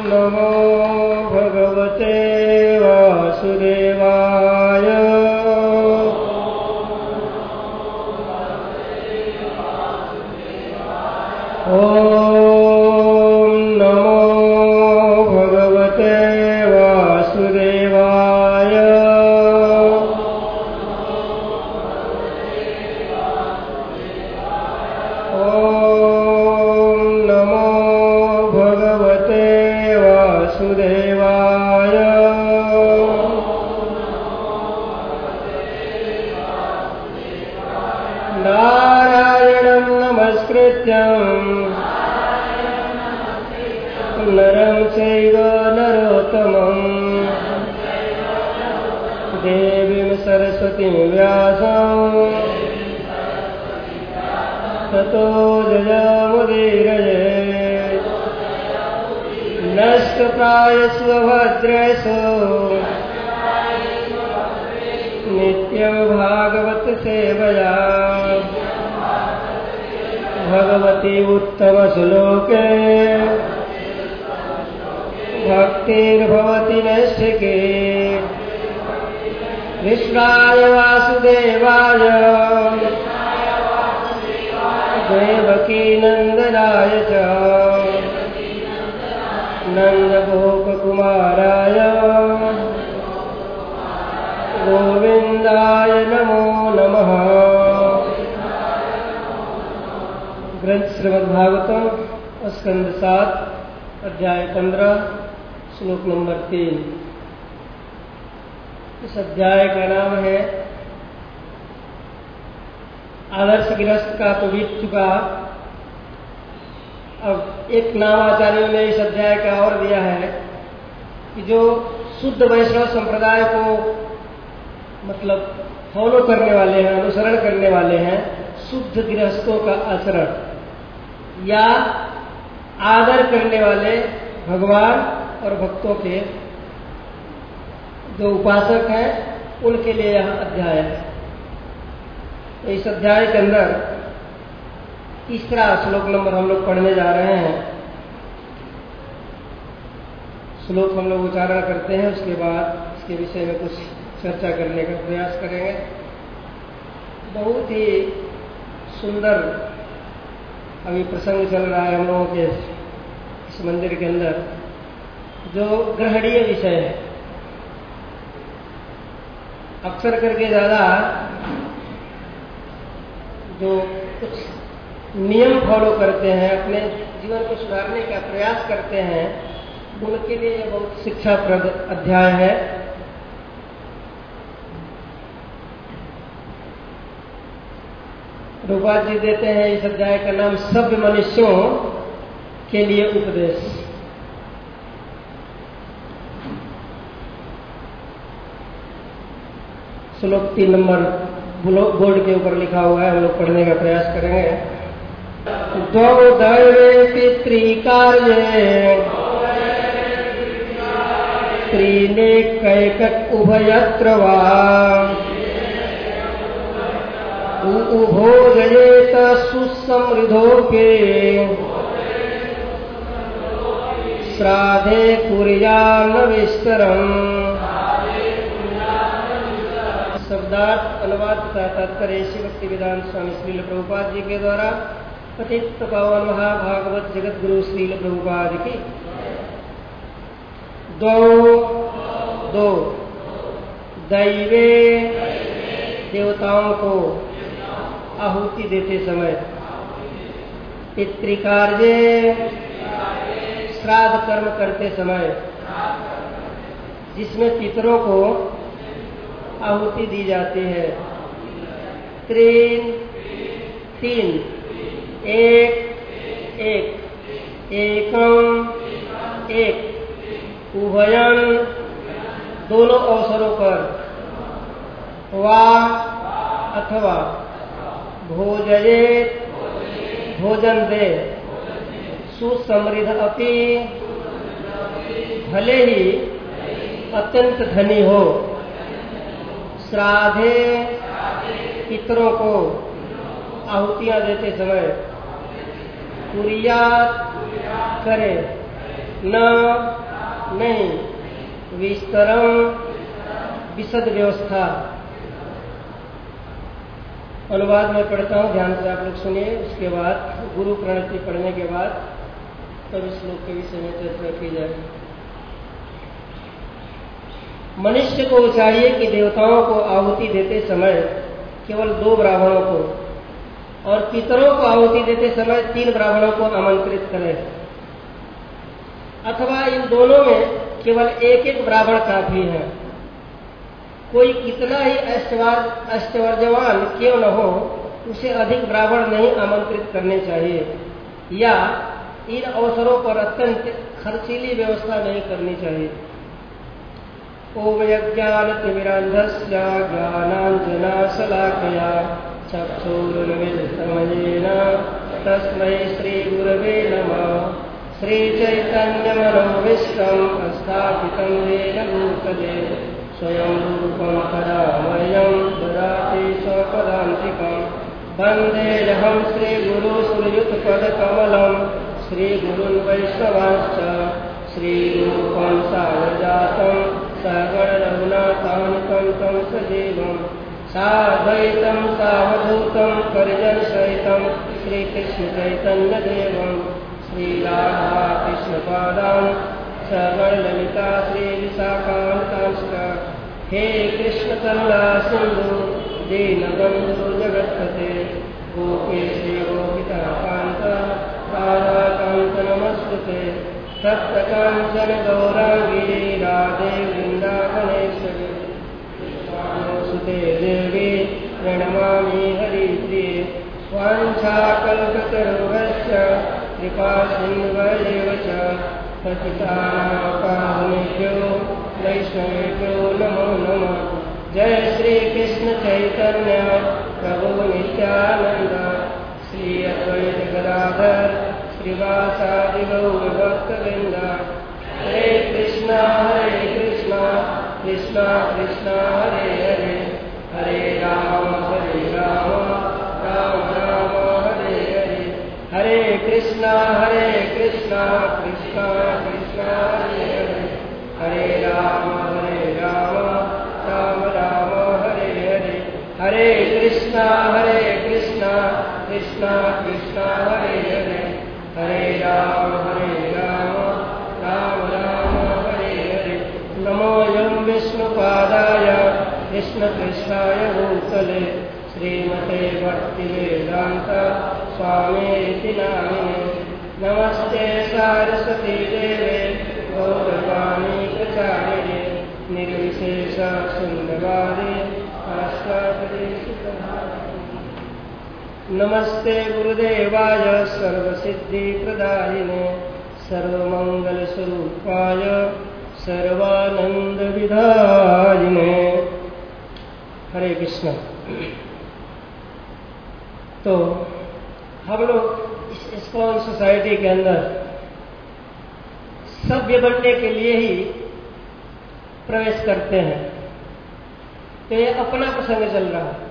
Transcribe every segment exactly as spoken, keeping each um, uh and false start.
नमो भगवते वासुदेवाय। ओम नमो भगवते वासुदेवाय। ओम नमो भगवते वासुदेवाय। नारायणं नमस्कृत्यं नरं चैव नरोत्तमं देवीं सरस्वतीं व्यासं ततो जयमुदीरयेत्। नष्टप्रायस्व भद्रेषु नित्यं भागवत सेवया भगवती उत्तमश्लोके भक्तिर्भवति नैष्ठिके। कृष्णाय वासुदेवाय देवकी नंदनाय च नंदगोपकुमाराय गोविंदाय नमो नमः। ग्रंथ श्रीमद्भागवतम स्कंद सात अध्याय पंद्रह श्लोक नंबर तीन। इस अध्याय का नाम है आदर्श गृहस्थ का तो बीत चुका। अब एक नाम आचार्यों ने इस अध्याय का और दिया है कि जो शुद्ध वैष्णव संप्रदाय को मतलब फॉलो करने वाले हैं, अनुसरण करने वाले हैं, शुद्ध गृहस्थों का आचरण या आदर करने वाले भगवान और भक्तों के जो उपासक हैं उनके लिए यह अध्याय है। तो इस अध्याय के अंदर तीसरा श्लोक नंबर हम लोग पढ़ने जा रहे हैं। श्लोक हम लोग उच्चारण करते हैं, उसके बाद इसके विषय में कुछ चर्चा करने का प्रयास करेंगे। बहुत ही सुंदर अभी प्रसंग चल रहा है हम लोगों के इस मंदिर के अंदर, जो ग्रहणीय विषय है। अक्सर करके ज्यादा जो कुछ नियम फॉलो करते हैं, अपने जीवन को सुधारने का प्रयास करते हैं, उनके लिए यह बहुत शिक्षाप्रद अध्याय है। प्रभुपाद जी देते हैं इस अध्याय का नाम सभ्य मनुष्यों के लिए उपदेश। श्लोक तीन नंबर बोर्ड के ऊपर लिखा हुआ है, हम लोग पढ़ने का प्रयास करेंगे। द्वौ दैवे पितृकार्ये त्रीने कैकट उभयत्र वा उभोजयेत सुसमृद्धोऽपि श्राद्धे कुर्यान्न विस्तरम्। शब्दार्थ अनुवाद तथा तात्पर्य श्री भक्ति वेदांत स्वामी श्रील प्रभुपाद जी के द्वारा पतित पावन महाभागवत जगत गुरु श्रील प्रभुपाद की। दो दो दैवे देवताओं को आहुति देते समय, पितृकार्य श्राद्ध कर्म करते समय जिसमें पितरों को आहुति दी जाती है। तीन तीन एक एक एकम एक उभयन दोनों अवसरों पर वा अथवा भोजयेत भोजन दे सुसमृद्ध अपि भले ही अत्यंत धनी हो। श्राद्धे पितरों को आहुतियां देते समय कुर्यात करे न नहीं विस्तरम विशद व्यवस्था। अनुवाद में पढ़ता हूँ, ध्यान से आप लोग सुनिए। उसके बाद गुरु प्रणति पढ़ने के बाद तब इस श्लोक के विषय में चर्चा की जाएगी। मनुष्य को चाहिए कि देवताओं को आहुति देते समय केवल दो ब्राह्मणों को और पितरों को आहुति देते समय तीन ब्राह्मणों को आमंत्रित करे, अथवा इन दोनों में केवल एक एक ब्राह्मण काफी है। कोई कितना ही ऐश्वर्यवान क्यों न हो, उसे अधिक ब्राह्मण नहीं आमंत्रित करने चाहिए, या इन अवसरों पर अत्यंत खर्चीली व्यवस्था नहीं करनी चाहिए। ओम यज्ञानतिमिरान्धस्य ज्ञानाञ्जनशलाकया चक्षुरुन्मिलितमयेन तस्मै श्रीगुरवे नमः। श्रीचैतन्यमनोभीष्टं स्थापितं येन भूतले स्वयं रूपं तदा मह्यं ददाति स्वपदान्तिकं। वन्देऽहं श्रीगुरुसुरयुतपदकमलं श्रीगुरुन् वैष्णवांश्च श्रीरूपं सावजातं सहगणरघुनाथान्वितं तं सजीवं साद्वैतं सावधूतं परिजनसहितं श्रीकृष्णचैतन्यदेवं श्रीराधा कृष्णपादां सगणललिता श्रीविशाखान्वितांश्च। हे कृष्णकरुणा सिन्धु दीनबन्धु जगत्पते गोपेश गोपिकान्त राधाकान्त नमस्ते। सप्तकाञ्चन गौराङ्गी राधे वृन्दावनेश्वरी सुते देवी प्रणमामि हरिप्रिये। वाञ्छाकल्पतरुभ्यश्च कृपा सिन्धुभ्येव च पतितानां पावनेभ्यो वैष्णवेभ्यो नमो नमः। जय श्री कृष्ण चैतन्य प्रभु नित्यानंद श्री अद्वैत गदाधर श्रीवासादि गौर भक्तवृंद। हरे कृष्णा हरे कृष्णा कृष्णा कृष्णा हरे हरे हरे राम हरे राम राम राम हरे हरे। हरे कृष्णा हरे कृष्णा कृष्णा कृष्णा हरे हरे हरे राम हरे राम राम राम हरे हरे। हरे कृष्णा हरे कृष्णा कृष्णा कृष्णा हरे हरे हरे राम हरे राम राम राम हरे हरे। नमो यं विष्णुपादाय कृष्णकृष्णाय भूतले श्रीमते भक्तिवेदान्त स्वामीति नामिने। नमस्ते सारस्वती देवे गौरवाणी प्रचारिणे निर्विशेष शून्यवादी नमस्ते गुरुदेवाय सर्वसिद्धिप्रदायिने सर्वमंगलस्वरूपाय सर्वानंदविधायिने। हरे कृष्ण। तो हम लोग इस इस्कॉन सोसाइटी के अंदर सभ्य बनने के लिए ही प्रवेश करते हैं। तो ये अपना प्रसंग चल रहा है।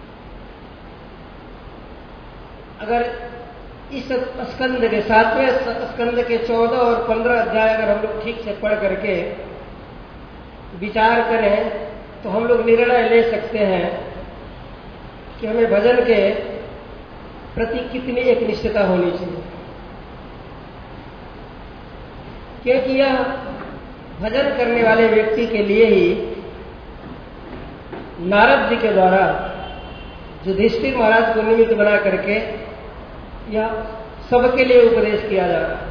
अगर इस स्कंद के सातवें स्कंद के चौदह और पंद्रह अध्याय अगर हम लोग ठीक से पढ़ करके विचार करें तो हम लोग निर्णय ले सकते हैं कि हमें भजन के प्रति कितनी एक निष्ठता होनी चाहिए। क्योंकि यह भजन करने वाले व्यक्ति के लिए ही नारद जी के द्वारा युधिष्ठिर महाराज को निमित्त बना करके यह सबके लिए उपदेश किया जा रहा है।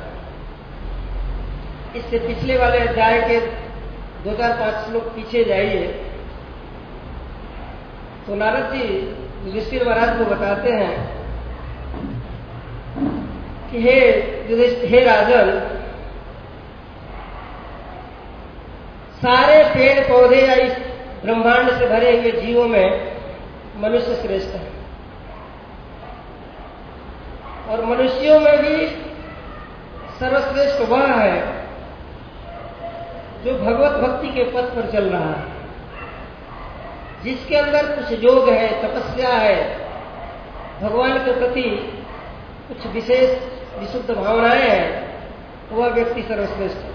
इससे पिछले वाले अध्याय के दो चार पांच श्लोक पीछे जाइए तो नारद जी युधिष्ठिर महाराज को बताते हैं कि हे युधिष्ठिर, हे राजन, सारे पेड़ पौधे या इस ब्रह्मांड से भरे हुए जीवों में मनुष्य श्रेष्ठ है और मनुष्यों में भी सर्वश्रेष्ठ वह है जो भगवत भक्ति के पथ पर चल रहा है, जिसके अंदर कुछ योग है, तपस्या है, भगवान के प्रति कुछ विशेष विशुद्ध भावनाएं हैं, वह व्यक्ति सर्वश्रेष्ठ है।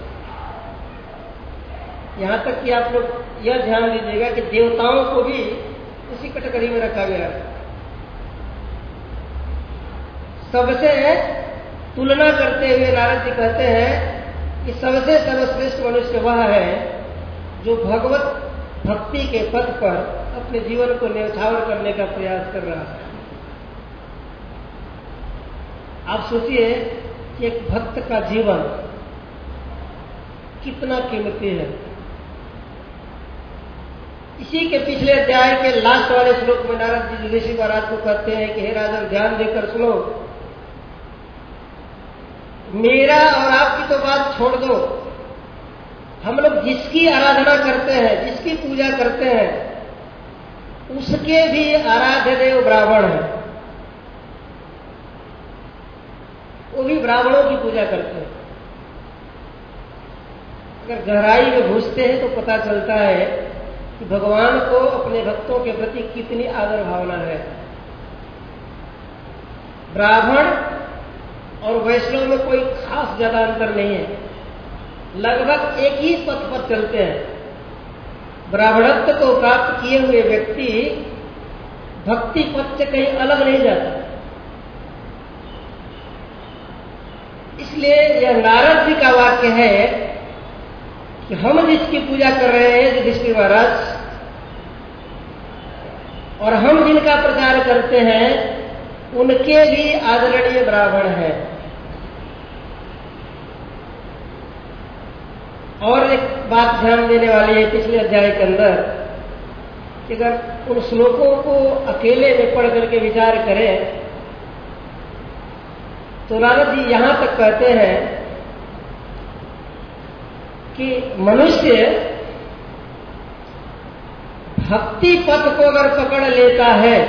यहां तक कि आप लोग यह ध्यान दीजिएगा कि देवताओं को भी उसी कैटेगरी में रखा गया है। सबसे तुलना करते हुए नारद जी कहते हैं कि सबसे सर्वश्रेष्ठ मनुष्य वह है जो भगवत भक्ति के पथ पर अपने जीवन को न्यौछावर करने का प्रयास कर रहा है। आप सोचिए कि एक भक्त का जीवन कितना कीमती है। इसी के पिछले अध्याय के लास्ट वाले श्लोक में नारद जी युधिष्ठिर महाराज को कहते हैं कि हे राजन, ध्यान देकर सुनो, मेरा और आपकी तो बात छोड़ दो, हम लोग जिसकी आराधना करते हैं, जिसकी पूजा करते हैं, उसके भी आराध्य देव ब्राह्मण है। वो भी ब्राह्मणों की पूजा करते हैं। अगर गहराई में घुसते हैं तो पता चलता है कि भगवान को अपने भक्तों के प्रति कितनी आदर भावना है। ब्राह्मण और वैष्णव में कोई खास ज्यादा अंतर नहीं है, लगभग एक ही पथ पर चलते हैं। ब्राह्मणत्व को प्राप्त किए हुए व्यक्ति भक्ति पथ से कहीं अलग नहीं जाता। इसलिए यह नारद जी का वाक्य है कि हम जिसकी पूजा कर रहे हैं युधिष्ठिर महाराज, और हम जिनका प्रचार करते हैं, उनके भी आदरणीय ब्राह्मण हैं। और एक बात ध्यान देने वाली है पिछले अध्याय के अंदर कि अगर उन श्लोकों को अकेले में पढ़ करके विचार करें तो नारद जी यहां तक कहते हैं कि मनुष्य भक्ति पथ को अगर पकड़ लेता है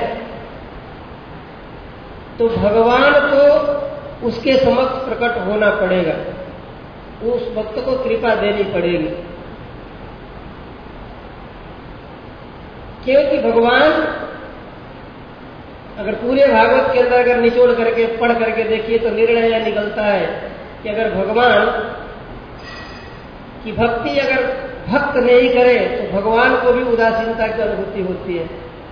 तो भगवान को उसके समक्ष प्रकट होना पड़ेगा, उस भक्त को कृपा देनी पड़ेगी। क्योंकि भगवान, अगर पूरे भागवत के अंदर अगर निचोड़ करके पढ़ करके देखिए तो निर्णय यह निकलता है कि अगर भगवान की भक्ति अगर भक्त नहीं करे तो भगवान को भी उदासीनता की अनुभूति होती है।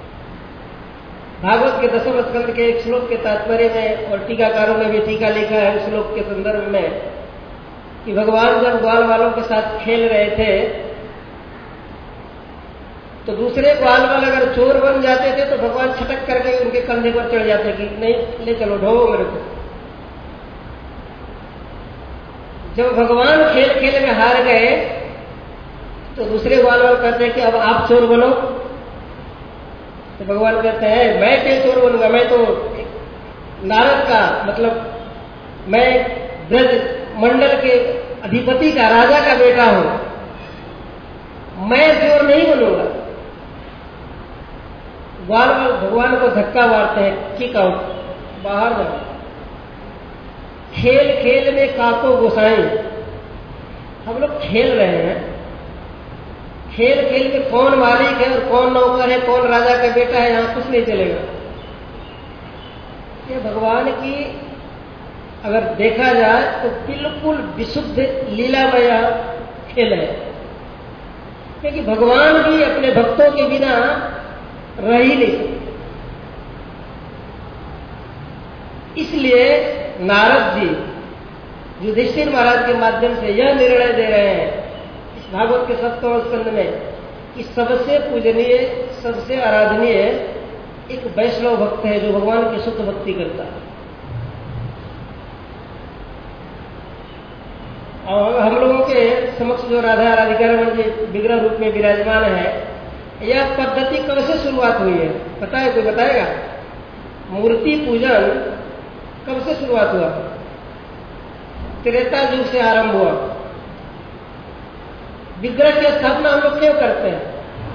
भागवत के दसम स्कंद के एक श्लोक के तात्पर्य में, और टीकाकारों ने भी टीका लिखा है उस श्लोक के संदर्भ में, कि भगवान जब ग्वाल वालों के साथ खेल रहे थे तो दूसरे ग्वाल वाले अगर चोर बन जाते थे तो भगवान छटक करके उनके कंधे पर चढ़ जाते कि नहीं, ले चलो, ढोवो मेरे को। जब भगवान खेल खेल में हार गए तो दूसरे ग्वाल वाले कहते हैं कि अब आप चोर बनो। तो भगवान कहते हैं मैं क्यों चोर बनूंगा, मैं तो नारद का, मतलब मैं ब्रज मंडल के अधिपति का, राजा का बेटा हूं, मैं चोर नहीं बनूंगा। ग्वाल भगवान को धक्का मारते हैं, किक आउट, बाहर जाओ। खेल खेल में काको गोसाई, हम लोग खेल रहे हैं, खेल खेल में कौन मालिक है और कौन नौकर है, कौन राजा का बेटा है, यहां कुछ नहीं चलेगा। ये भगवान की अगर देखा जाए तो बिल्कुल विशुद्ध लीलामय खेल है, क्योंकि भगवान भी अपने भक्तों के बिना रह ही नहीं सकते। इसलिए नारद जी युधिष्ठिर महाराज के माध्यम से यह निर्णय दे रहे हैं इस भागवत के सप्तम स्कंद में कि सबसे पूजनीय, सबसे आराधनीय एक वैष्णव भक्त है जो भगवान की शुद्ध भक्ति करता है। और हम लोगों के समक्ष जो राधा राधिका रमण जी विग्रह रूप में विराजमान है, यह पद्धति कब से शुरुआत हुई है पता है? कोई बताएगा? मूर्ति पूजन कब से शुरुआत हुआ? त्रेता युग से आरंभ हुआ। विग्रह की स्थापना हम लोग क्यों करते हैं?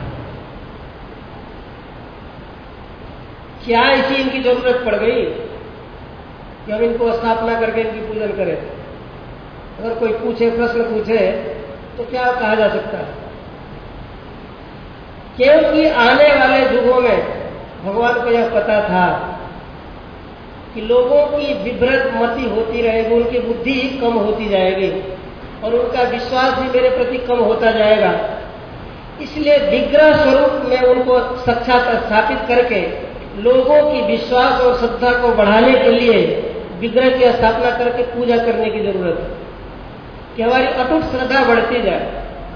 क्या इसी इनकी जरूरत पड़ गई कि हम इनको स्थापना करके इनकी पूजन करें? अगर कोई पूछे, प्रश्न पूछे तो क्या कहा जा सकता है? क्योंकि आने वाले युगों में भगवान को यह पता था कि लोगों की विभ्रत मति होती रहेगी, उनकी बुद्धि कम होती जाएगी और उनका विश्वास भी मेरे प्रति कम होता जाएगा। इसलिए विग्रह स्वरूप में उनको साक्षात स्थापित करके लोगों की विश्वास और श्रद्धा को बढ़ाने के लिए विग्रह की स्थापना करके पूजा करने की जरूरत है कि हमारी अटूट श्रद्धा बढ़ती जाए।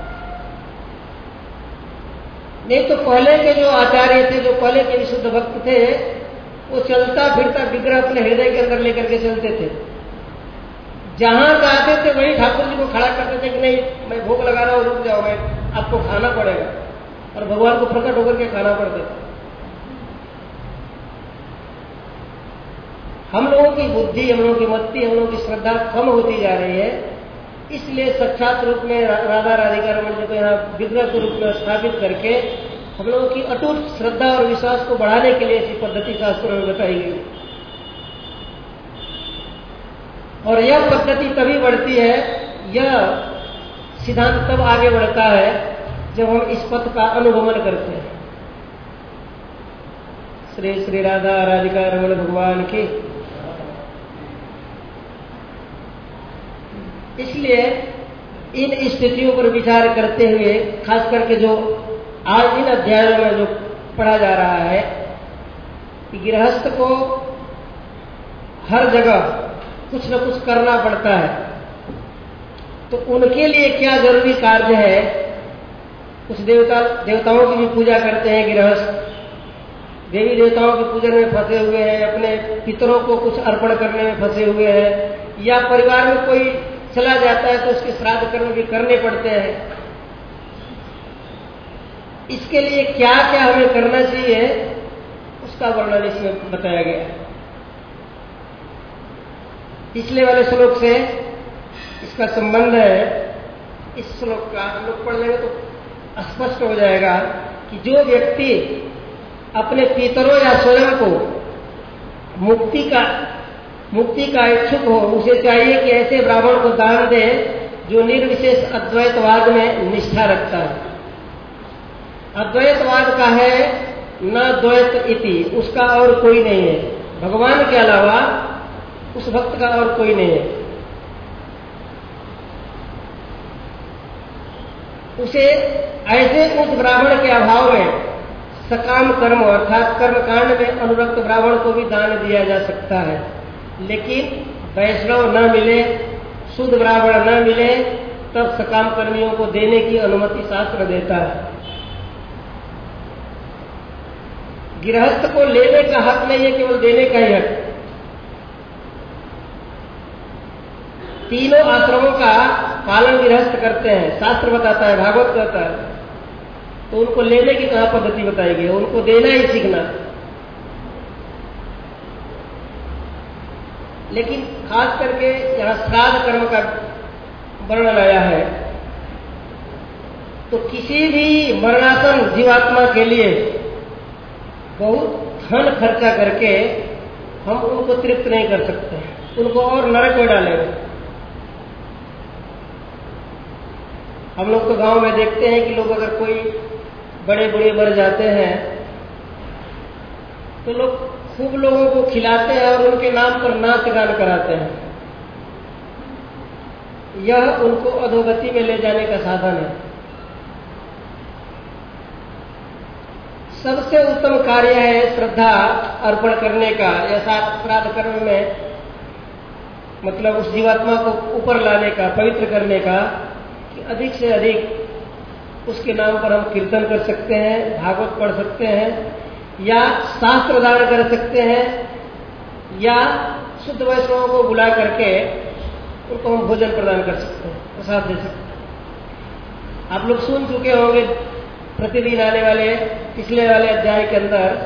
नहीं तो पहले के जो आचार्य थे, जो पहले के विशुद्ध भक्त थे, वो चलता फिरता विग्रह अपने हृदय के अंदर लेकर के चलते थे। जहां जाते थे वही ठाकुर जी को खड़ा करते थे कि नहीं, मैं भोग लगा रहा हूं, रुक जाओ, मैं आपको खाना पड़ेगा, और भगवान को प्रकट होकर के खाना पड़ता था। हम लोगों की बुद्धि, हम लोगों की मति, हम लोगों की श्रद्धा कम होती जा रही है। इसलिए साक्षात रूप में राधा राधिका रमन जी को यहाँ विग्रह के रूप में स्थापित करके हम लोगों की अटूट श्रद्धा और विश्वास को बढ़ाने के लिए ऐसी पद्धति शास्त्रों में बताई गई। और यह पद्धति तभी बढ़ती है, यह सिद्धांत तब आगे बढ़ता है जब हम इस पथ का अनुगमन करते हैं। श्री श्री राधा राधिका रमन भगवान की। इसलिए इन स्थितियों पर विचार करते हुए, खास करके जो आज इन अध्यायों में जो पढ़ा जा रहा है कि गृहस्थ को हर जगह कुछ न कुछ करना पड़ता है, तो उनके लिए क्या जरूरी कार्य है। कुछ देवता देवताओं की भी पूजा करते हैं गृहस्थ, देवी देवताओं के पूजन में फंसे हुए हैं, अपने पितरों को कुछ अर्पण करने में फंसे हुए हैं, या परिवार में कोई चला जाता है तो उसके श्राद्ध कर्म भी करने पड़ते हैं। इसके लिए क्या क्या हमें करना चाहिए उसका वर्णन इसमें बताया गया। पिछले वाले श्लोक से इसका संबंध है। इस श्लोक का हम लोग पढ़ लेंगे तो स्पष्ट हो जाएगा कि जो व्यक्ति अपने पितरों या स्वयं को मुक्ति का मुक्ति का इच्छुक हो, उसे चाहिए कि ऐसे ब्राह्मण को दान दे जो निर्विशेष अद्वैतवाद में निष्ठा रखता है। अद्वैतवाद का है न द्वैत इति, उसका और कोई नहीं है, भगवान के अलावा उस भक्त का और कोई नहीं है। उसे ऐसे उस ब्राह्मण के अभाव में सकाम कर्म अर्थात कर्मकांड में अनुरक्त ब्राह्मण को भी दान दिया जा सकता है, लेकिन वैष्णव न मिले, शुद्ध ब्राह्मण न मिले, तब सकाम कर्मियों को देने की अनुमति शास्त्र देता है। गृहस्थ को लेने का हक नहीं है, केवल देने का ही हक। तीनों आश्रमों का पालन गृहस्थ करते हैं, शास्त्र बताता है, भागवत कहता है, तो उनको लेने की कहां पद्धति बताई गई है, उनको देना ही सीखना। लेकिन खास करके यहां श्राद्ध कर्म का वर्णन आया है, तो किसी भी मरणासन जीवात्मा के लिए बहुत धन खर्चा करके हम उनको तृप्त नहीं कर सकते, उनको और नरक में डालेंगे। हम लोग तो गांव में देखते हैं कि लोग अगर कोई बड़े बूढ़े मर जाते हैं तो लोग खूब लोगों को खिलाते हैं और उनके नाम पर नाच गान कराते हैं। यह उनको अधोगति में ले जाने का साधन है। सबसे उत्तम कार्य है श्रद्धा अर्पण करने का, या श्राद्ध कर्म में मतलब उस जीवात्मा को ऊपर लाने का, पवित्र करने का, कि अधिक से अधिक उसके नाम पर हम कीर्तन कर सकते हैं, भागवत पढ़ सकते हैं, या शास्त्र दान कर सकते हैं, या शुद्ध वैष्णवों को बुला करके उनको हम भोजन प्रदान कर सकते हैं, प्रसाद दे सकते हैं। आप लोग सुन चुके होंगे प्रतिदिन आने वाले पिछले वाले अध्याय के अंदर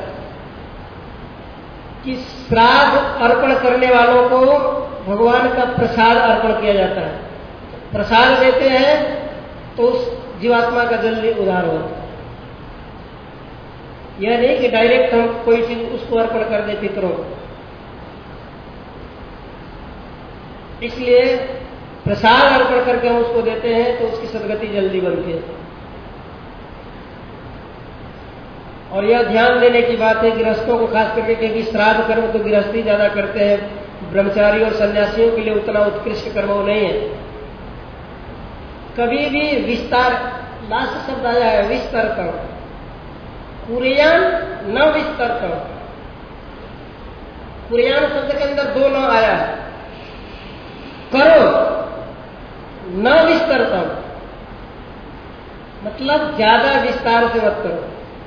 कि श्राद्ध अर्पण करने वालों को भगवान का प्रसाद अर्पण किया जाता है। प्रसाद देते हैं तो उस जीवात्मा का जल्दी उद्धार होता है। यह नहीं कि डायरेक्ट हम कोई चीज उसको अर्पण कर दे पितरों को। इसलिए प्रसाद अर्पण करके हम उसको देते हैं तो उसकी सदगति जल्दी बनती है। और यह ध्यान देने की बात है गृहस्थों को खास करके, क्योंकि श्राद्ध कर्म तो गृहस्थी ज्यादा करते हैं, ब्रह्मचारी और सन्यासियों के लिए उतना उत्कृष्ट कर्म वो नहीं है। कभी भी विस्तार, लास्ट शब्द आया है विस्तरतम, कुरियान न विस्तरतम। कुरियान शब्द के अंदर दो न आया है, करो न विस्तरतम, मतलब ज्यादा विस्तार से मत करो।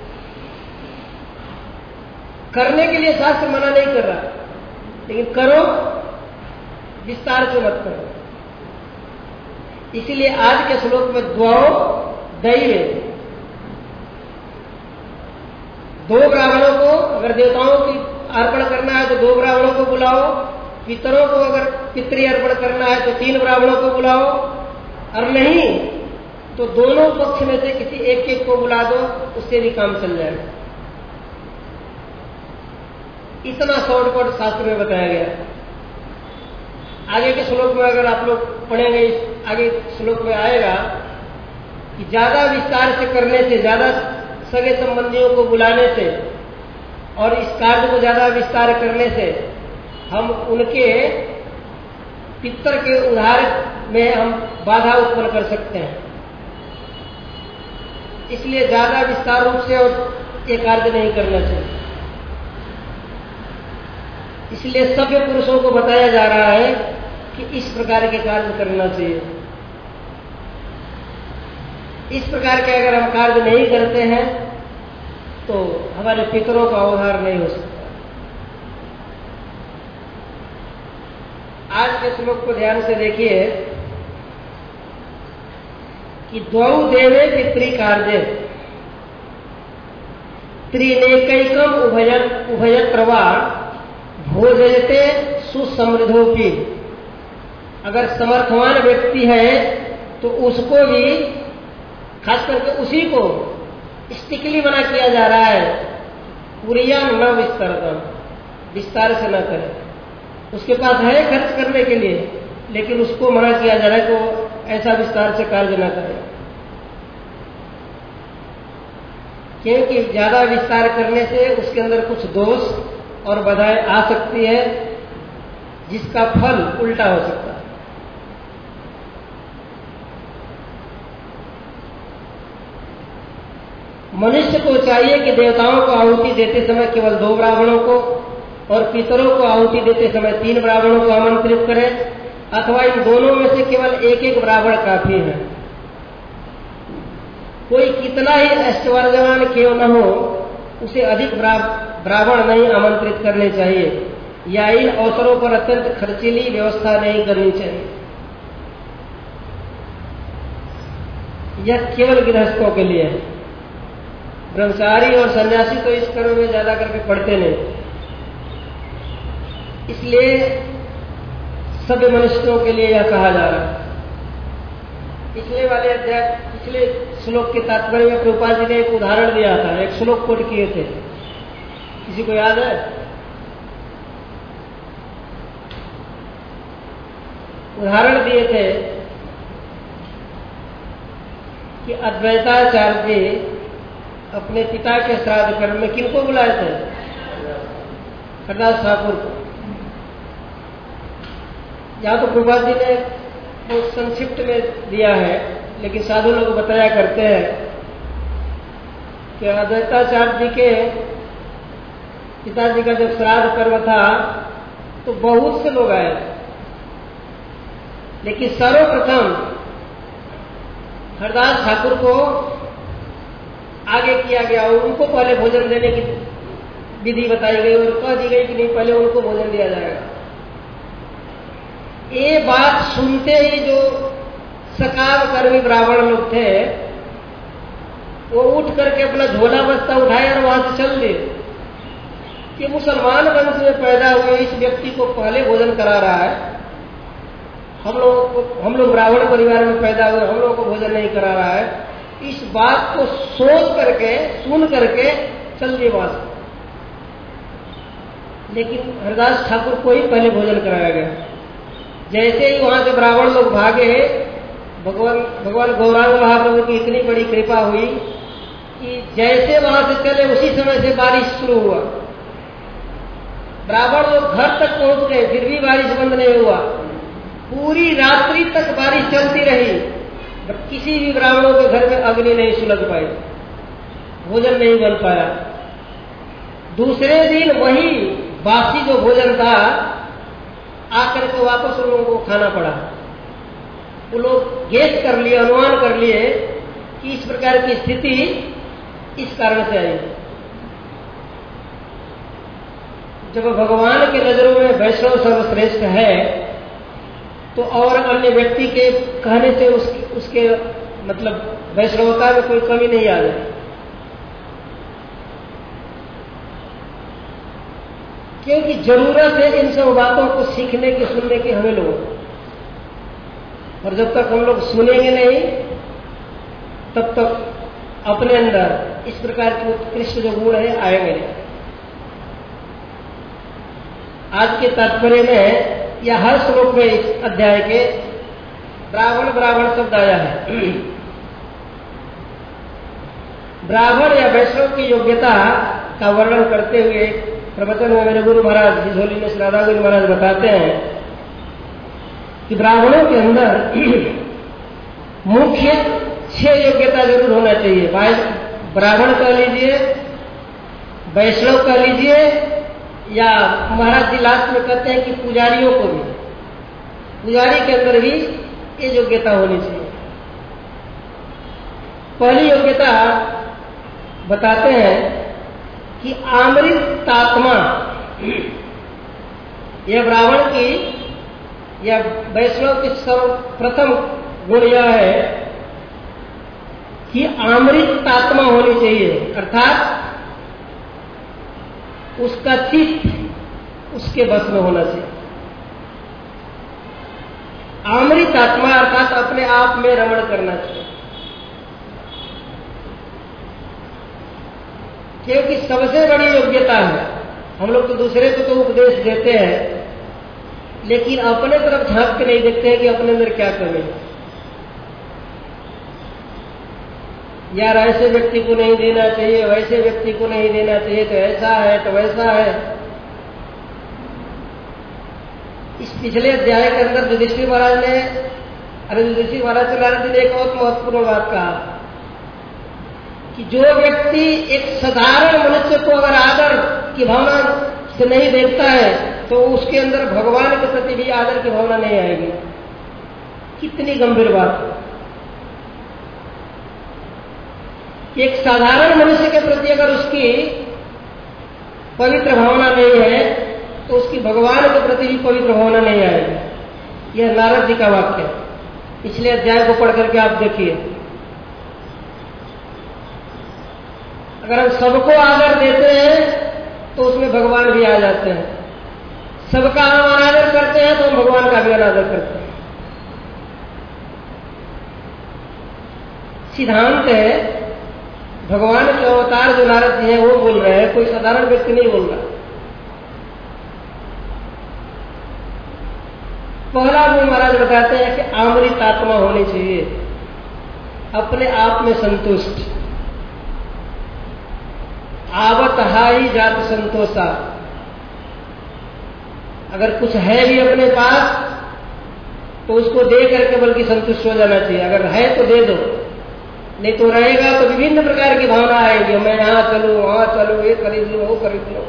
करने के लिए शास्त्र मना नहीं कर रहा, लेकिन करो, विस्तार से मत करो। इसीलिए आज के श्लोक में द्वौ दैवे, दो ब्राह्मणों को, अगर देवताओं की अर्पण करना है तो दो ब्राह्मणों को बुलाओ, पितरों को अगर पितृ अर्पण करना है तो तीन ब्राह्मणों को बुलाओ, और नहीं तो दोनों पक्ष में से किसी एक एक को बुला दो, उससे भी काम चल जाएगा। इतना शॉर्टकट शास्त्र में बताया गया। आगे के श्लोक में अगर आप लोग पढ़ेंगे, इस आगे श्लोक में आएगा कि ज्यादा विस्तार से करने से, ज्यादा सगे संबंधियों को बुलाने से और इस कार्य को ज्यादा विस्तार करने से हम उनके पितर के उद्धार में हम बाधा उत्पन्न कर सकते हैं। इसलिए ज्यादा विस्तार रूप से ये कार्य नहीं करना चाहिए। इसलिए सभ्य पुरुषों को बताया जा रहा है कि इस प्रकार के कार्य करना चाहिए। इस प्रकार के अगर हम कार्य नहीं करते हैं तो हमारे पितरों का उद्धार नहीं हो सकता। आज के श्लोक को ध्यान से देखिए कि द्वौ देवे पितृकार्ये त्रिनेकैकम उभयत उभयत्र वा भोजयते सुसमृद्धोपि। अगर समर्थवान व्यक्ति है तो उसको भी, खास करके उसी को स्टिकली मना किया जा रहा है, कुरिया न विस्तरतम, विस्तार से न करे। उसके पास है खर्च करने के लिए, लेकिन उसको मना किया जा रहा है तो ऐसा विस्तार से कार्य न करे, क्योंकि ज्यादा विस्तार करने से उसके अंदर कुछ दोष और बाधाएं आ सकती है, जिसका फल उल्टा हो सकता है। मनुष्य को चाहिए कि देवताओं को आहुति देते समय केवल दो ब्राह्मणों को और पितरों को आहुति देते समय तीन ब्राह्मणों को आमंत्रित करें, अथवा इन दोनों में से केवल एक एक ब्राह्मण काफी है। कोई कितना ही ऐश्वर्यवान क्यों न हो, उसे अधिक ब्राह्मण नहीं आमंत्रित करने चाहिए, या इन अवसरों पर अत्यंत खर्चीली व्यवस्था नहीं करनी चाहिए। यह केवल गृहस्थों के लिए है। ब्रह्मचारी और सन्यासी तो इस कर्म में ज्यादा करके पढ़ते नहीं। इसलिए सभ्य मनुष्यों के लिए यह कहा जा रहा है। पिछले वाले अध्याय, पिछले श्लोक के तात्पर्य में प्रभुपाद जी ने एक उदाहरण दिया था, एक श्लोक कोट किए थे, किसी को याद है? उदाहरण दिए थे कि अद्वैताचार्य जी अपने पिता के श्राद्ध कर्म में किनको बुलाए थे? हरदास ठाकुर को। या तो प्रभुपाद जी ने बहुत संक्षिप्त में दिया है, लेकिन साधु लोग बताया करते हैं कि अद्वैताचार्य जी के पिताजी का जब श्राद्ध कर्म था तो बहुत से लोग आए, लेकिन सर्वप्रथम हरदास ठाकुर को आगे किया गया और उनको पहले भोजन देने की विधि बताई गई और कह दी गई कि नहीं, पहले उनको भोजन दिया जाएगा। ये बात सुनते ही जो सकाम कर्मी ब्राह्मण लोग थे वो उठ करके अपना झोला बस्ता उठाए और वहां से चल दिए कि मुसलमान वंश में पैदा हुए इस व्यक्ति को पहले भोजन करा रहा है, हम लोग हम लोग ब्राह्मण परिवार में पैदा हुए, हम लोगों को भोजन नहीं करा रहा है। इस बात को सोच करके, सुन करके चल दिए वहां से। लेकिन हरदास ठाकुर को ही पहले भोजन कराया गया। जैसे ही वहां से ब्राह्मण लोग भागे, भगवान भगवान गौरांग महाप्रभु की इतनी बड़ी कृपा हुई कि जैसे वहां से चले उसी समय से बारिश शुरू हुआ। ब्राह्मण लोग घर तक पहुंच गए, फिर भी बारिश बंद नहीं हुआ। पूरी रात्रि तक बारिश चलती रही, किसी भी ब्राह्मणों के घर में अग्नि नहीं सुलग पाई, भोजन नहीं बन पाया। दूसरे दिन वही बासी जो भोजन था आकर के वापस उन लोगों को खाना पड़ा। वो लोग गेस कर लिए, अनुमान कर लिए कि इस प्रकार की स्थिति इस कारण से आई। जब भगवान के नजरों में वैष्णव सर्वश्रेष्ठ है तो और अन्य व्यक्ति के कहने से उसके, उसके मतलब वैष्णवता में कोई कमी नहीं आ जाए। क्योंकि जरूरत है इन सब बातों को सीखने की, सुनने की हमें लोगों को। और जब तक हम लोग सुनेंगे नहीं तब तक अपने अंदर इस प्रकार के उत्कृष्ट जो गुण है आएंगे नहीं। आज के तात्पर्य में या हर श्लोक में इस अध्याय के ब्राह्मण ब्राह्मण शब्द आया है। ब्राह्मण या वैष्णव की योग्यता का वर्णन करते हुए प्रवचन में मेरे गुरु महाराज झोली में श्री राधा गुरु महाराज बताते हैं कि ब्राह्मणों के अंदर मुख्य छह योग्यता जरूर होना चाहिए। ब्राह्मण कह लीजिए, वैष्णव कह लीजिए, या महाराज जी लास्ट में कहते हैं कि पुजारियों को भी, पुजारी के अंदर भी ये योग्यता होनी चाहिए। पहली योग्यता बताते हैं कि आमृतात्मा, यह ब्राह्मण की या वैष्णव की सर्वप्रथम गुण यह है कि आमृतात्मा होनी चाहिए, अर्थात उसका चित्त उसके बस में होना चाहिए। आमृतात्मा अर्थात अपने आप में रमण करना चाहिए। क्योंकि सबसे बड़ी योग्यता है, हम लोग तो दूसरे को तो उपदेश देते हैं लेकिन अपने तरफ झांक के नहीं देखते हैं कि अपने अंदर क्या कमी है। यार ऐसे व्यक्ति को नहीं देना चाहिए, वैसे व्यक्ति को नहीं देना चाहिए, तो ऐसा है तो वैसा है। इस पिछले अध्याय के अंदर युधिष्ठिर महाराज ने अरे युधिष्ठिर महाराज से नारद जी ने एक बहुत महत्वपूर्ण बात कहा कि जो व्यक्ति एक साधारण मनुष्य को अगर आदर की भावना से नहीं देखता है तो उसके अंदर भगवान के प्रति भी आदर की भावना नहीं आएगी। कितनी गंभीर बात है कि एक साधारण मनुष्य के प्रति अगर उसकी पवित्र भावना नहीं है तो उसकी भगवान के प्रति भी पवित्र भावना नहीं आएगी। यह नारद जी का वाक्य है। पिछले अध्याय को पढ़ करके आप देखिए, अगर हम सबको आदर देते हैं तो उसमें भगवान भी आ जाते हैं। सबका हम अनादर करते हैं तो हम भगवान का भी अनादर करते हैं। सिद्धांत है, भगवान के अवतार जो नारद जी हैं वो बोल रहे हैं, कोई साधारण व्यक्ति नहीं बोल रहा। पहला गुरु महाराज बताते हैं कि आमृत आत्मा होनी चाहिए, अपने आप में संतुष्ट। आवत हाई जात संतोषा, अगर कुछ है भी अपने पास तो उसको दे करके बल्कि संतुष्ट हो जाना चाहिए। अगर है तो दे दो, नहीं तो रहेगा तो विभिन्न प्रकार की भावना आएगी, मैं यहां चलूं वहां चलूं, ये खरीद लूं वो खरीद लूं।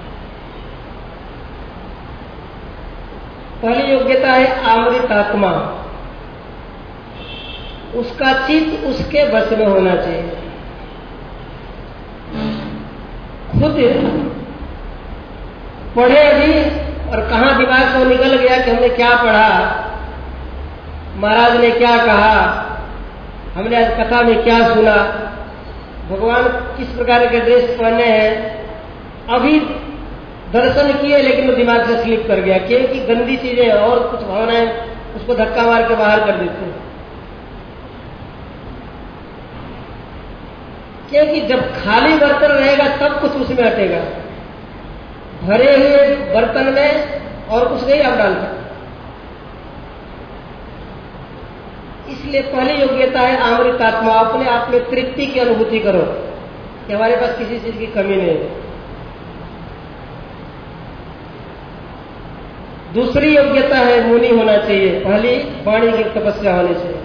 पहली योग्यता है आमृत आत्मा, उसका चित्त उसके बस में होना चाहिए। खुद पढ़े अभी और कहां दिमाग से निकल गया कि हमने क्या पढ़ा, महाराज ने क्या कहा, हमने आज कथा में क्या सुना, भगवान किस प्रकार के ड्रेस पहने हैं, अभी दर्शन किए लेकिन वो दिमाग से स्लिप कर गया क्योंकि गंदी चीजें और कुछ भावनाएं उसको धक्का मार के बाहर कर देते हैं। क्योंकि जब खाली बर्तन रहेगा तब कुछ उसमें हटेगा, भरे हुए बर्तन में और कुछ नहीं आप डाल सकते। इसलिए पहली योग्यता है आमृत आत्मा, अपने आप में तृप्ति की अनुभूति करो। कि हमारे पास किसी चीज की कमी नहीं है। दूसरी योग्यता है मुनि होना चाहिए, पहली वाणी की तपस्या होनी चाहिए।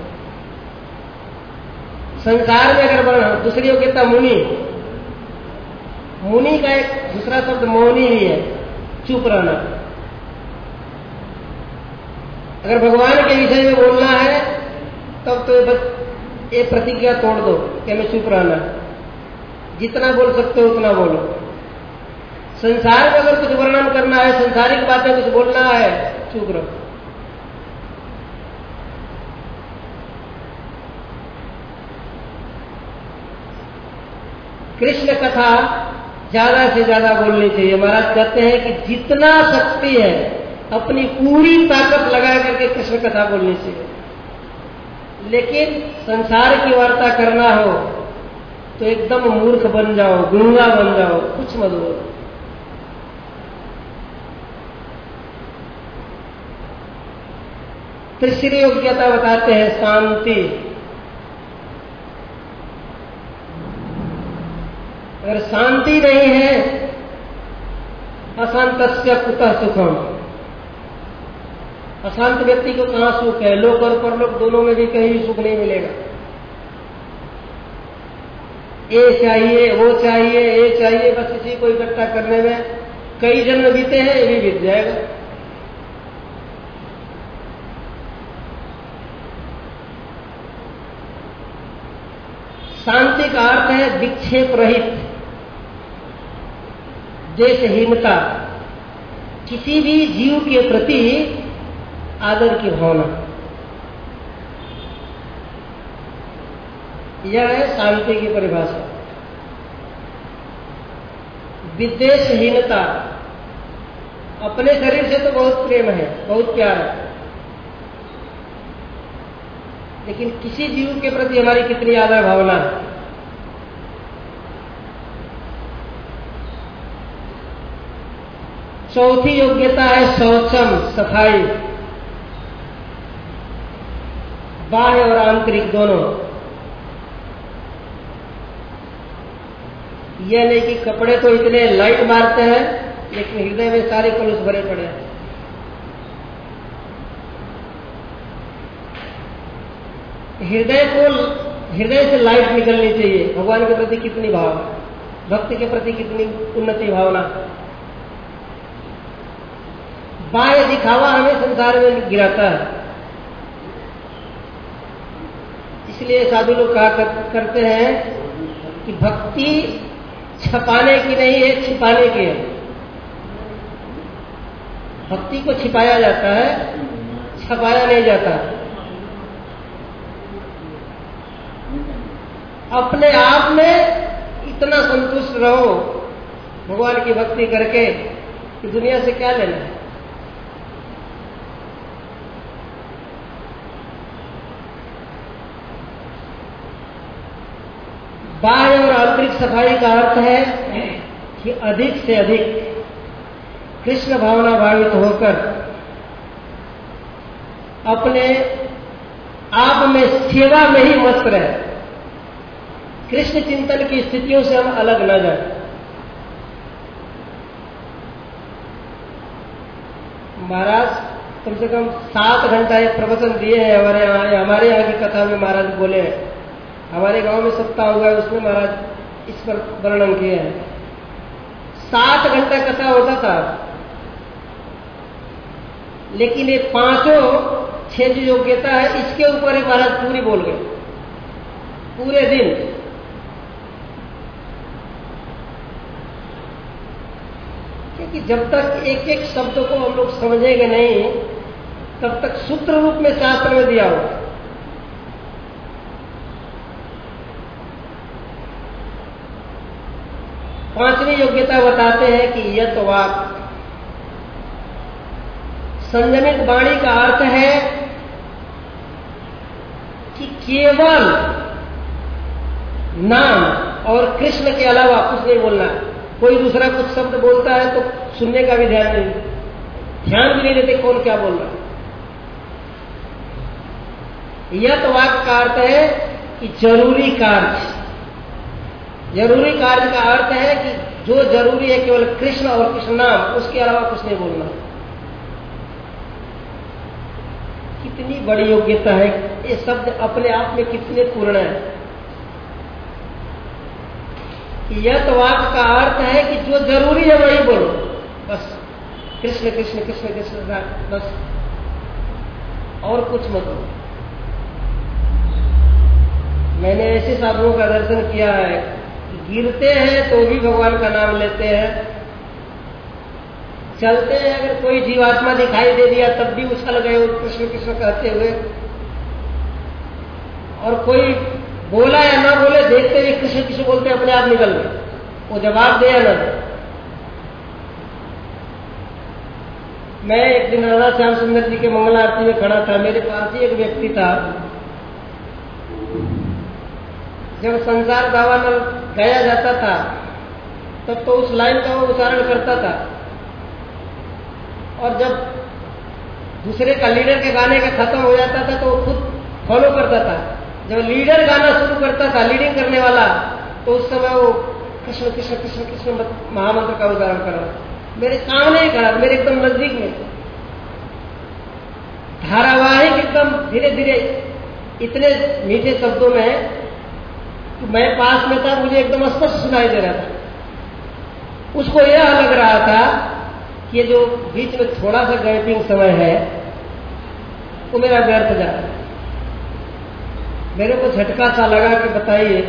संसार में अगर बढ़ना, दूसरी योग्यता मुनि। मुनि का एक दूसरा शब्द मौनी ही है, चुप रहना। अगर भगवान के विषय में बोलना है तब तो बस ये प्रतिज्ञा तोड़ दो कि हमें चुप रहना, जितना बोल सकते हो उतना बोलो। संसार में अगर कुछ वर्णन करना है, संसारिक बातें कुछ बोलना है, चुप रहो। कृष्ण कथा ज्यादा से ज्यादा बोलनी चाहिए। महाराज कहते हैं कि जितना शक्ति है अपनी पूरी ताकत लगा करके कृष्ण कथा बोलनी चाहिए। लेकिन संसार की वार्ता करना हो तो एकदम मूर्ख बन जाओ, गूंगा बन जाओ, कुछ मत बोलो। तीसरी योग्यता बताते हैं शांति। अगर शांति नहीं है, अशांतस्य कुतः सुखम। अशांत व्यक्ति को कहां सुख है? लोक और परलोक दोनों में भी कहीं भी सुख नहीं मिलेगा। ये चाहिए, वो चाहिए, ये चाहिए, बस इसी को इकट्ठा करने में कई जन्म बीते हैं, ये भी बीत जाएगा। शांति का अर्थ है विक्षेप रहित, देशहीनता, किसी भी जीव के प्रति आदर की भावना, यह है शांति की परिभाषा। विद्वेषहीनता, अपने शरीर से तो बहुत प्रेम है, बहुत प्यार है, लेकिन किसी जीव के प्रति हमारी कितनी आदर भावना है। चौथी योग्यता है शौचम, सफाई, बाह्य और आंतरिक दोनों। यह नहीं कि कपड़े तो इतने लाइट मारते हैं लेकिन हृदय में सारे कलुष भरे पड़े हैं। हृदय को, हृदय से लाइट निकलनी चाहिए। भगवान के प्रति कितनी भाव, भक्ति के प्रति कितनी उन्नति भावना। बाह्य दिखावा हमें संसार में गिराता है। इसलिए साधु लोग कहा कर, करते हैं कि भक्ति छपाने की नहीं है, छिपाने की है। भक्ति को छिपाया जाता है, छपाया नहीं जाता। अपने आप में इतना संतुष्ट रहो भगवान की भक्ति करके कि दुनिया से क्या लेना है। बाह्य और आंतरिक सफाई का अर्थ है कि अधिक से अधिक कृष्ण भावना भावित होकर अपने आप में सेवा में ही मस्त रहे। कृष्ण चिंतन की स्थितियों से हम अलग न जाए। महाराज कम से कम सात घंटा एक प्रवचन दिए हैं हमारे यहाँ। हमारे यहाँ की कथा में महाराज बोले हैं, हमारे गांव में सप्ताह हुआ है उसमें महाराज इस पर वर्णन किए हैं। सात घंटा कथा होता था, लेकिन ये पांचों छह जो योग्यता है इसके ऊपर ही महाराज पूरी बोल गए, पूरे दिन। क्योंकि जब तक एक एक शब्द को हम लोग समझेंगे नहीं तब तक सूत्र रूप में शास्त्र में दिया होगा। पांचवी योग्यता बताते हैं कि यत वाक, संयमित वाणी का अर्थ है कि केवल नाम और कृष्ण के अलावा कुछ नहीं बोलना है। कोई दूसरा कुछ शब्द बोलता है तो सुनने का भी ध्यान नहीं, ध्यान भी नहीं देते कौन क्या बोल रहा है। यत वाक का अर्थ है कि जरूरी कार्य, जरूरी कार्य का अर्थ है कि जो जरूरी है केवल कृष्ण और कृष्ण नाम, उसके अलावा कुछ नहीं बोलना। कितनी बड़ी योग्यता है, ये शब्द अपने आप में कितने पूर्ण है। यत वाक्य का अर्थ है कि जो जरूरी है वही बोलो, बस कृष्ण कृष्ण कृष्ण कृष्ण बस, और कुछ मत बोलो। मैंने ऐसे साधुओं का दर्शन किया है, गिरते हैं तो भी भगवान का नाम लेते हैं, चलते हैं अगर कोई जीवात्मा दिखाई दे दिया तब भी उछल गए कृष्ण कृष्ण कहते हुए, और कोई बोला या ना बोले देखते हुए कृष्ण कृष्ण बोलते अपने आप निकल गए, वो जवाब दे या ना दे। मैं एक दिन राधा श्याम सुंदर जी के मंगल आरती में खड़ा था, मेरे पास ही एक व्यक्ति था, जब संसार दावानल गाया जाता था तब तो उस लाइन का वो उच्चारण करता था, और जब दूसरे का लीडर के गाने का खत्म हो जाता था तो वो खुद फॉलो करता था। जब लीडर गाना शुरू करता था, लीडिंग करने वाला, तो उस समय वो कृष्ण कृष्ण कृष्ण कृष्ण महामंत्र का उच्चारण कर रहा था, मेरे सामने ही खड़ा, मेरे एकदम नजदीक में, धारावाहिक एकदम धीरे धीरे इतने मीठे शब्दों में, मैं पास में था, मुझे एकदम स्पष्ट सुनाई दे रहा था। उसको यह लग रहा था कि ये जो बीच में थोड़ा सा गैपिंग समय है वो मेरा व्यर्थ जा रहा है। मेरे को झटका सा लगा कि बताइए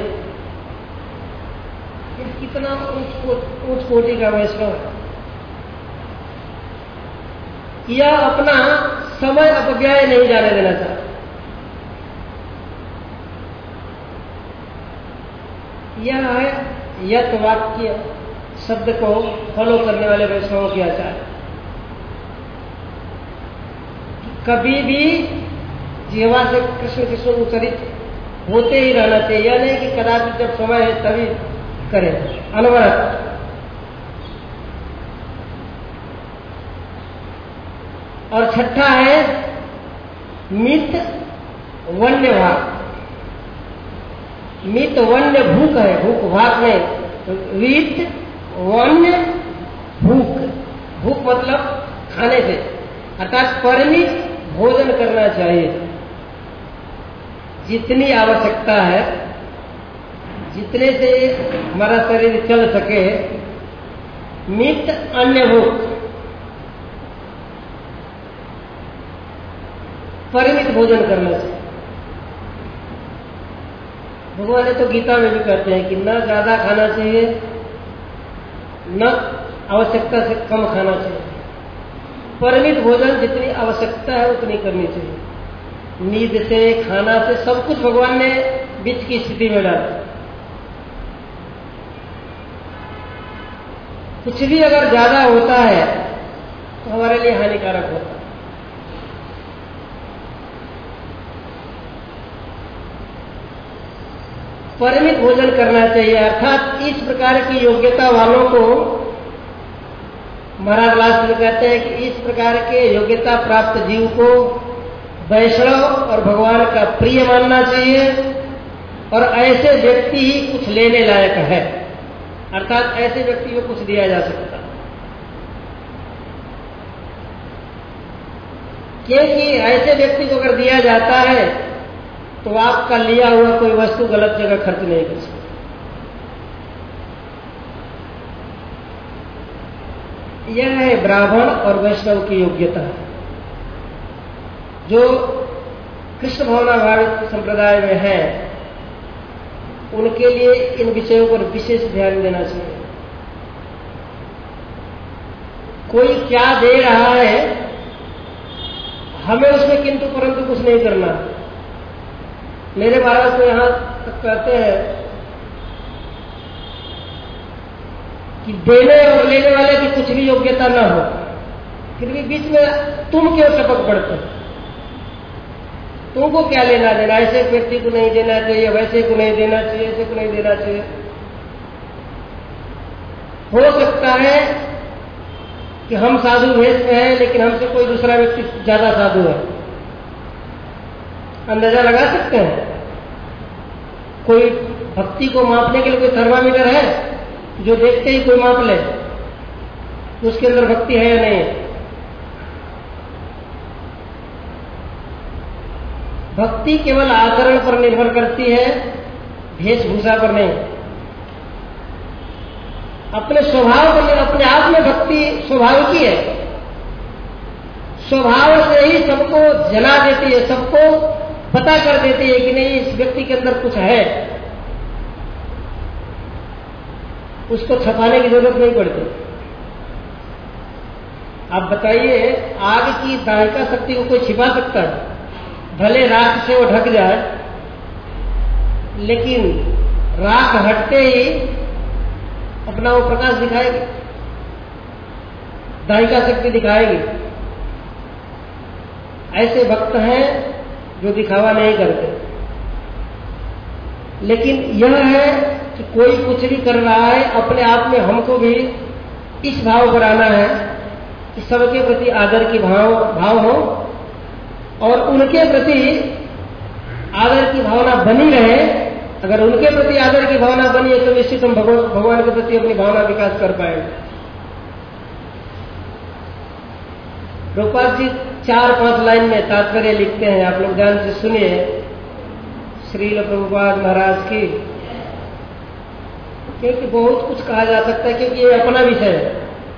कितना ऊंच कोटि का वैष्णव है, यह अपना समय अपव्यय नहीं जाने देना चाहता। यह है यत वाक्य शब्द को फॉलो करने वाले वैष्णवों की आचार। कभी भी जीवा से कृष्ण कृष्ण उच्चरित होते ही रहना चाहिए, यह नहीं कि कदाचित जब समय है तभी करें, अनवरत। और छठा है मित वन्य भाग। मित वन्य भूख है, भूख भाग नहीं, वित वन्य भूख। भूख मतलब खाने से, अर्थात परिमित भोजन करना चाहिए, जितनी आवश्यकता है, जितने से हमारा शरीर चल सके। मित अन्य भूख, परिमित भोजन करना चाहिए। भगवान ने तो गीता में भी कहते हैं कि न ज्यादा खाना चाहिए, न आवश्यकता से कम खाना चाहिए। परिमित भोजन जितनी आवश्यकता है उतनी करनी चाहिए। नींद से, खाना से, सब कुछ भगवान ने बीच की स्थिति में डाला। कुछ भी अगर ज्यादा होता है तो हमारे लिए हानिकारक होता है। परिमित भोजन करना चाहिए, अर्थात इस प्रकार की योग्यता वालों को महाराज लास्ट में कहते हैं कि इस प्रकार के योग्यता प्राप्त जीव को वैष्णव और भगवान का प्रिय मानना चाहिए, और ऐसे व्यक्ति ही कुछ लेने लायक है, अर्थात ऐसे व्यक्ति को कुछ दिया जा सकता है। क्योंकि ऐसे व्यक्ति को अगर दिया जाता है तो आपका लिया हुआ कोई वस्तु गलत जगह खर्च नहीं कर सकता। यह है ब्राह्मण और वैष्णव की योग्यता। जो कृष्ण भावना भावित संप्रदाय में है उनके लिए इन विषयों पर विशेष ध्यान देना चाहिए। कोई क्या दे रहा है, हमें उसमें किंतु परंतु कुछ नहीं करना। मेरे महाराज तो यहां तक कहते हैं कि देने और लेने वाले की कुछ भी योग्यता न हो, फिर भी बीच में तुम क्यों टपक पड़ते? तुमको क्या लेना देना? ऐसे व्यक्ति को नहीं देना चाहिए, वैसे को नहीं देना चाहिए, ऐसे को नहीं देना चाहिए। हो सकता है कि हम साधु भेष में हैं, लेकिन हमसे कोई दूसरा व्यक्ति ज्यादा साधु है, अंदाजा लगा सकते हैं। कोई भक्ति को मापने के लिए कोई थर्मामीटर है जो देखते ही कोई माप ले तो उसके अंदर भक्ति है या नहीं? भक्ति केवल आचरण पर निर्भर करती है, वेशभूषा पर नहीं। अपने स्वभाव पर, अपने आप में भक्ति स्वभाव की है, स्वभाव से ही सबको जला देती है, सबको पता कर देती है कि नहीं इस व्यक्ति के अंदर कुछ है, उसको छपाने की जरूरत नहीं पड़ती। आप बताइए, आग की दाहिका शक्ति को कोई छिपा सकता है? भले राख से वो ढक जाए, लेकिन राख हटते ही अपना वो प्रकाश दिखाएगी, दाहिका शक्ति दिखाएगी। ऐसे भक्त हैं जो दिखावा नहीं करते, लेकिन यह है कि कोई कुछ भी कर रहा है, अपने आप में हमको भी इस भाव पर आना है कि सबके प्रति आदर की भाव भाव हो और उनके प्रति आदर की भावना बनी रहे। अगर उनके प्रति आदर की भावना बनी है तो निश्चित हम भगवान के प्रति अपनी भावना विकास कर पाएंगे। रूपाल जी चार पांच लाइन में तात्पर्य लिखते हैं, आप लोग ध्यान से सुनिए। श्रील प्रभुपाद महाराज की, क्योंकि बहुत कुछ कहा जा सकता है, क्योंकि ये अपना विषय है।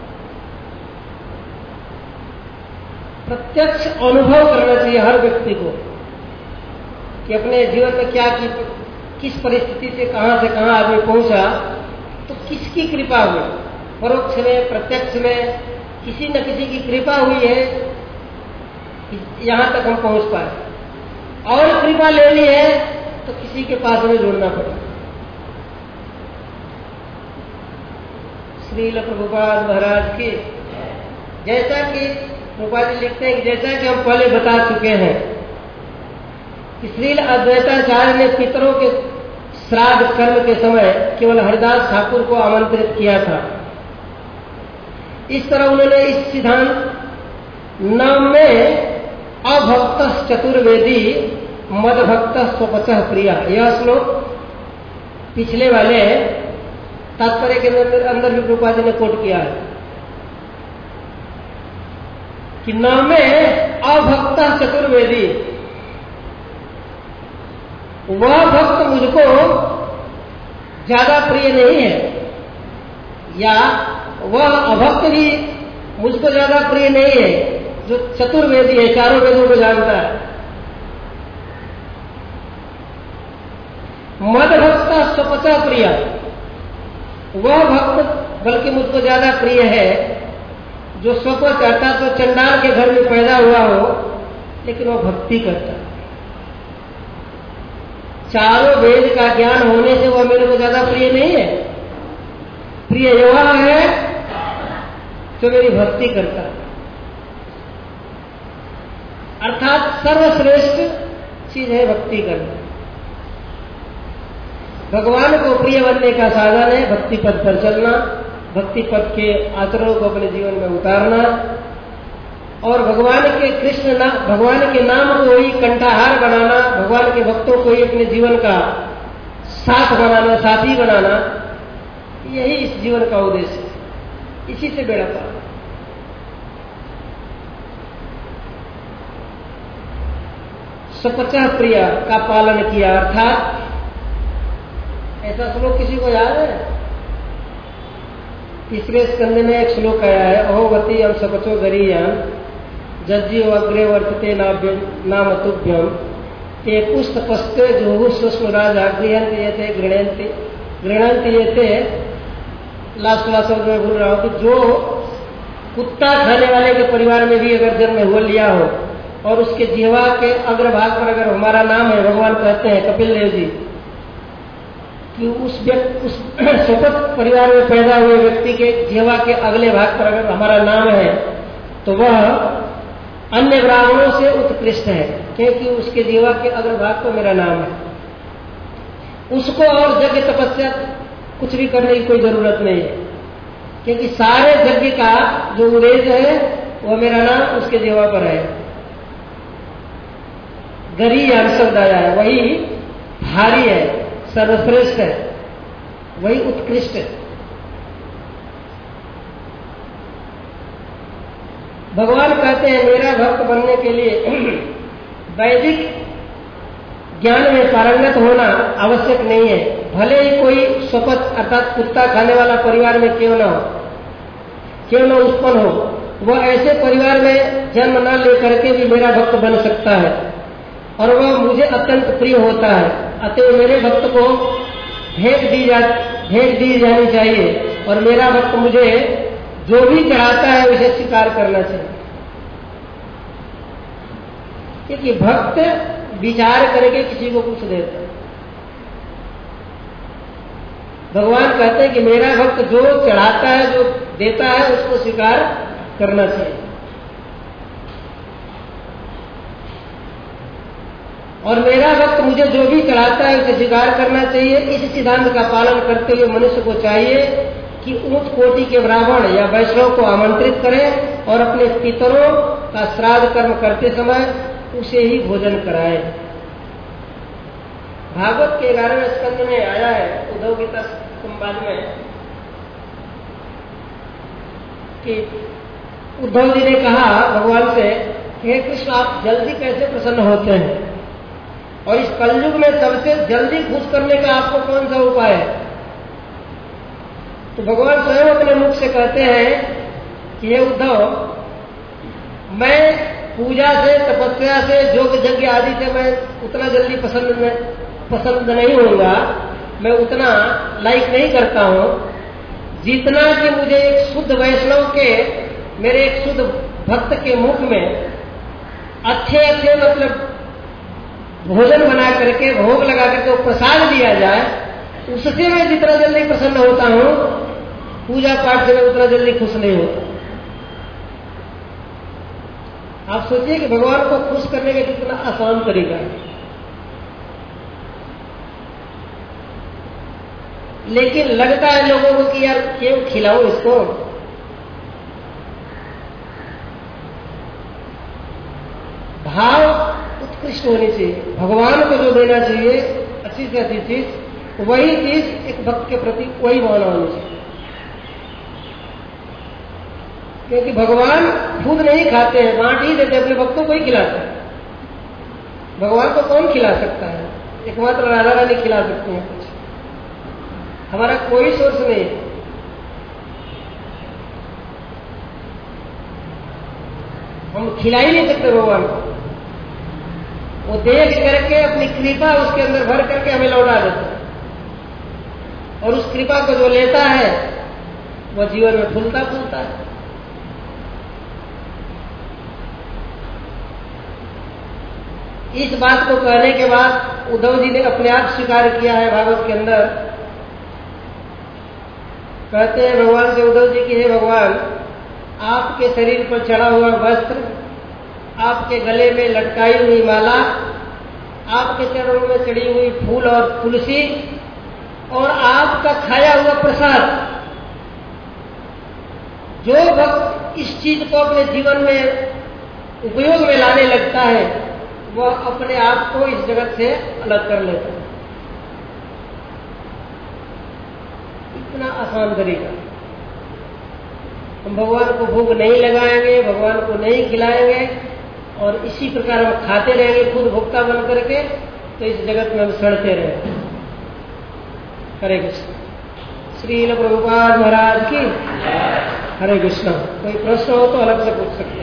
प्रत्यक्ष अनुभव करना चाहिए हर व्यक्ति को कि अपने जीवन में क्या की, किस परिस्थिति से कहां से कहां आदमी पहुंचा, तो किसकी कृपा हुई, परोक्ष में प्रत्यक्ष में किसी न किसी की कृपा हुई है यहां तक हम पहुंच पाए। और कृपा लेनी है तो किसी के पास हमें जुड़ना पड़ा। श्रील प्रभुपाद महाराज की, जैसा कि प्रभुपाद जी लिखते हैं कि जैसा कि हम पहले बता चुके हैं कि श्रील अद्वैताचार्य ने पितरों के श्राद्ध कर्म के समय केवल हरिदास ठाकुर को आमंत्रित किया था। इस तरह उन्होंने इस सिद्धांत नाम में अभक्त चतुर्वेदी मदभक्त स्वपचः प्रिया, यह श्लोक पिछले वाले तात्पर्य के अंदर अंदर भी प्रभुपाद जी ने कोट किया है कि नाम में अभक्त चतुर्वेदी, वह भक्त मुझको ज्यादा प्रिय नहीं है, या वह अभक्त भी मुझको ज्यादा प्रिय नहीं है जो चतुर्वेदी है, चारों वेदों को जानता है। मदभक्त स्वपचः प्रिय, वह भक्त बल्कि मुझको ज्यादा प्रिय है जो स्वपच अर्थात तो चंडाल के घर में पैदा हुआ हो लेकिन वह भक्ति करता है। चारों वेद का ज्ञान होने से वह मेरे को ज्यादा प्रिय नहीं है, प्रिय वह है जो मेरी भक्ति करता है। अर्थात सर्वश्रेष्ठ चीज है भक्ति करना। भगवान को प्रिय बनने का साधन है भक्ति पथ पर चलना, भक्ति पथ के आचरणों को अपने जीवन में उतारना और भगवान के कृष्ण नाम, भगवान के नाम को ही कंठाहार बनाना, भगवान के भक्तों को ही अपने जीवन का साथ बनाना, साथी बनाना, यही इस जीवन का उद्देश्य है। इसी से बेड़ा पार। स्वपचः प्रिय का पालन किया, अर्थात ऐसा श्लोक किसी को याद है? तीसरे स्कंद में एक श्लोक आया है, अहोवती हम सपचो गरीयान जज्जीव अग्रे वर्तते नाम तुभ्यम ते पुष्ट पस्ते जो सुष्म राजा गृहंत ये थे गृहंती गृहंत ये थे। लास्ट लास्ट शब्द में भूल रहा हूं कि जो कुत्ता खाने वाले के परिवार में भी अगर जन्म हुआ लिया हो और उसके जीवा के अग्रभाग पर अगर हमारा नाम है, भगवान कहते हैं कपिल देव जी कि उस व्यक्ति उस शपथ परिवार में पैदा हुए व्यक्ति के जीवा के अगले भाग पर अगर हमारा नाम है तो वह अन्य ब्राह्मणों से उत्कृष्ट है, क्योंकि उसके जीवा के अग्रभाग पर मेरा नाम है। उसको और यज्ञ तपस्या कुछ भी करने की कोई जरूरत नहीं है, क्योंकि सारे यज्ञ का जो उद्देश्य है वह मेरा नाम उसके जीवा पर है। गरी यान शब्द आया है, वही भारी है, सर्वश्रेष्ठ है, वही उत्कृष्ट है। भगवान कहते हैं मेरा भक्त बनने के लिए वैदिक ज्ञान में पारंगत होना आवश्यक नहीं है, भले ही कोई स्वपथ अर्थात कुत्ता खाने वाला परिवार में क्यों ना हो, क्यों न उत्पन्न हो, वह ऐसे परिवार में जन्म न लेकर के भी मेरा भक्त बन सकता है और वह मुझे अत्यंत प्रिय होता है। अतः मेरे भक्त को भेंट दी जा भेंट दी जानी चाहिए और मेरा भक्त मुझे जो भी चढ़ाता है उसे स्वीकार करना चाहिए, क्योंकि भक्त विचार करके किसी को कुछ देता है। भगवान कहते हैं कि मेरा भक्त जो चढ़ाता है, जो देता है, उसको स्वीकार करना चाहिए। और मेरा भक्त मुझे जो भी चढ़ाता है उसे स्वीकार करना चाहिए। इस सिद्धांत का पालन करते हुए मनुष्य को चाहिए कि उच्च कोटि के ब्राह्मण या वैष्णव को आमंत्रित करें और अपने पितरों का श्राद्ध कर्म करते समय उसे ही भोजन कराए। भागवत के ग्यारहवें स्कंद में आया है उद्धव गीता संवाद में कि उद्धव जी ने कहा भगवान से, हे कृष्ण आप जल्दी कैसे प्रसन्न होते हैं और इस कलयुग में सबसे जल्दी खुश करने का आपको कौन सा उपाय है? तो भगवान स्वयं अपने मुख से कहते हैं कि हे उद्धव, मैं पूजा से, तपस्या से, योग यज्ञ आदि से मैं उतना जल्दी पसंद में पसंद नहीं होऊंगा, मैं उतना लाइक नहीं करता हूं जितना कि मुझे एक शुद्ध वैष्णव के, मेरे एक शुद्ध भक्त के मुख में अच्छे अच्छे मतलब भोजन बना करके, भोग लगा करके प्रसाद दिया जाए, उससे मैं जितना जल्दी प्रसन्न होता हूं, पूजा पाठ से मैं उतना जल्दी खुश नहीं होता। आप सोचिए कि भगवान को खुश करने का कितना आसान तरीका है, लेकिन लगता है लोगों को कि यार क्यों खिलाऊं इसको। भाव उत्कृष्ट होनी चाहिए, भगवान को जो देना चाहिए अच्छी से अच्छी चीज, वही चीज एक भक्त के प्रति वही भावना होनी चाहिए। क्योंकि भगवान खुद नहीं खाते हैं, बांट ही देते, अपने भक्तों को ही खिलाते हैं। भगवान को कौन खिला सकता है? एकमात्र राधा रानी खिला सकते हैं कुछ, हमारा कोई सोर्स नहीं है। हम खिला ही नहीं सकते भगवान को, वो देख करके अपनी कृपा उसके अंदर भर करके हमें लौटा देता है और उस कृपा को जो लेता है वह जीवन में फूलता फूलता है। इस बात को कहने के बाद उद्धव जी ने अपने आप स्वीकार किया है भागवत के अंदर। कहते हैं भगवान से उद्धव जी की, हे भगवान, आपके शरीर पर चढ़ा हुआ वस्त्र, आपके गले में लटकाई हुई माला, आपके चरणों में चढ़ी हुई फूल और तुलसी और आपका खाया हुआ प्रसाद, जो भक्त इस चीज को अपने जीवन में उपयोग में लाने लगता है वह अपने आप को इस जगत से अलग कर लेता है। इतना आसान तरीका। हम भगवान को भोग नहीं लगाएंगे, भगवान को नहीं खिलाएंगे और इसी प्रकार हम खाते रहेंगे खुद भोक्ता बन करके, तो इस जगत में हम सड़ते रहेंगे। हरे कृष्ण। श्रील प्रभुपाद महाराज की हरे कृष्ण। कोई प्रश्न हो तो अलग से पूछ सकते हैं।